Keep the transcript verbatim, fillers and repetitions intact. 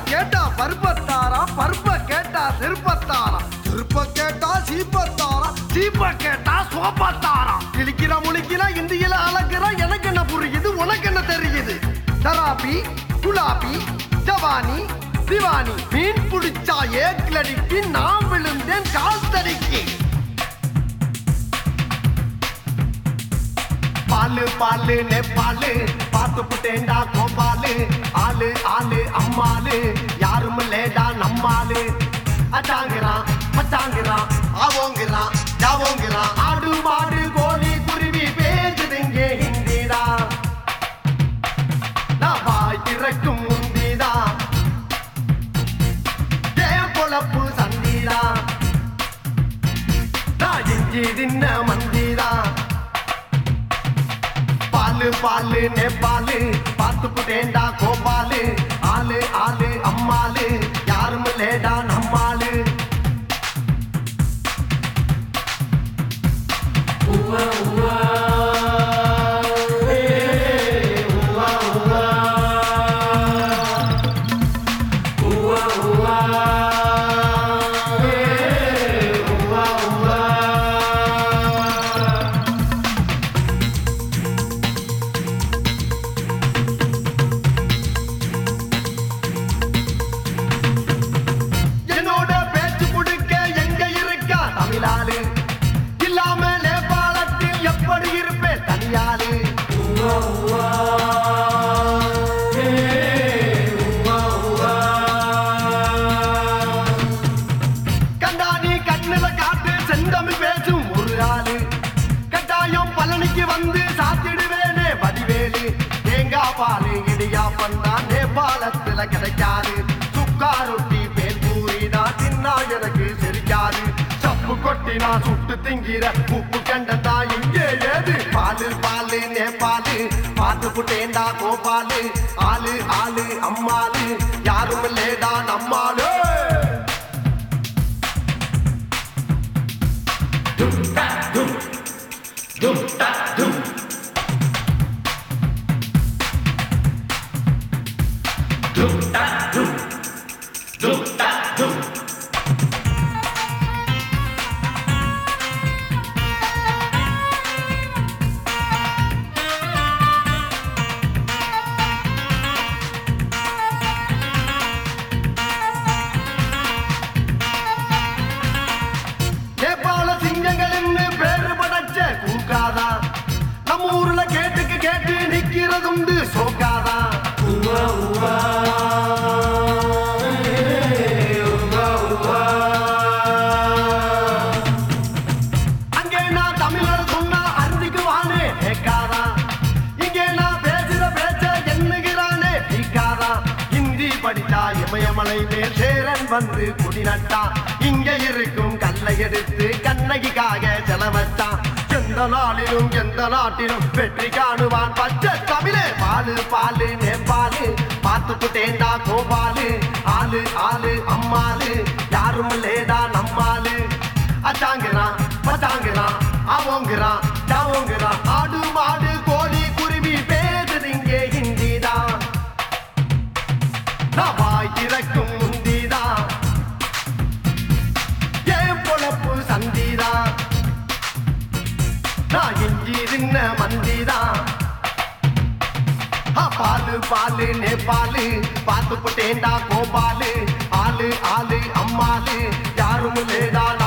கேட்டா பருப்பத்தாரா, பருப்ப கேட்டா திருப்பத்தாரா, திருப்ப கேட்டா சீப்பத்தாரா, சீப்ப கேட்டா சோப்பத்தாரா. கிளிக்கிற முழிக்கிற இந்தியில அழகுற எனக்கு என்ன புரியுது, உனக்கு என்ன தெரியுது? தராபி, குலாபி, ஜவானி, திவானி, மீன் புடிச்சா ஏக்லடிக்கு நான் விழுந்தேன் கால் தடிக்கு. பாலு பாலு நெப்பாலு பார்த்து புட்டேண்டா கோபாலு, ஆளு ஆளு அம்மாளு யாரும் லேடா நம்மாளு. அச்சாங்கிறான் மச்சாங்கிறான் ஆவோங்கிறான் ஜாவோங்கிறான், ஆடு மாடு கோழி குருவி பேசுதுங்க ஹிந்திடா. நான் வாய் திறக்கும் முந்திடா, ஏன் பொழப்பு சந்திடா, நான் இஞ்சி தின்ன மந்திடா. பாலு பாலு நேபாளு பார்த்து புட்டேண்டா கோபாலு, ஆளு ஆளு அம்மாளு யாரும் லேடா நம்மாளு. உவா உவா இல்லாம நேபாளத்தில் எப்படி இருப்பேன் தனியாளு. கண்டாணி கண்ணுல காட்டு செந்தமிழ் பேசும் ஒரு ஆளு, கட்டாயம் பழனிக்கு வந்து சாத்திடுவேனே வடிவேலு. தேங்காய் பாலு இடியா பண்ணா நேபாளத்துல கிடைக்காது, சுக்கா ரொட்டி பேல் பூரினா தின்னா எனக்கு செரிக்காது. சப்பு கொட்டினா சுட்டு திங்கிற உப்பு கண்டா இங்கே ஏது? பாலு பாலு நேபாளு பார்த்து புட்டேண்டா கோபாலு, ஆளு ஆளு அம்மாளு யாரும் லேடா நம்மாளு. டும் டா டும் டும் டா டும் டும் டா டும் டும் டா டும். நம்ம ஊர்ல கேட்டுக்கு கேட்டு நிக்கிறதுண்டு சோக்காதா. அங்கே நான் தமிழர் சொன்னா அருந்திக்கு வானே கேட்காதா, இங்கே நான் பேசுற பேச்ச என்னுகிறானே கேட்காதா. ஹிந்தி படித்தா இமயமலை மேல் சேரன் வந்து குடி நட்டா, இங்க இருக்கும் கல்லை எடுத்து கண்ணகிக்காக செலவச்சான். எந்த நாளிலும் எந்த நாட்டிலும் வெற்றி காணுவான் பச்சை தமிழே. பாலு பாலு நேபாளு பார்த்து புட்டேண்டா கோபாலு, ஆளு ஆளு அம்மாளு யாரும் லேடா நம்மாளு. அச்சாங்கிறான் பச்சாங்கிறான் ஆவோங்கிறான் ஜாவோங்கிறான், ஆடு மாடு கோழி குருவி பேசுதிங்க ஹிந்திதா. நான் வாய் திறக்கும் முந்திதா, ஏன் பொழப்பு சந்திதா, நான் இஞ்சி தின்ன மந்திதா. பாலு பாலு நேபாளு பார்த்து புட்டேண்டா கோபாலு, ஆளு ஆளு அம்மாளு யாரும் லேடா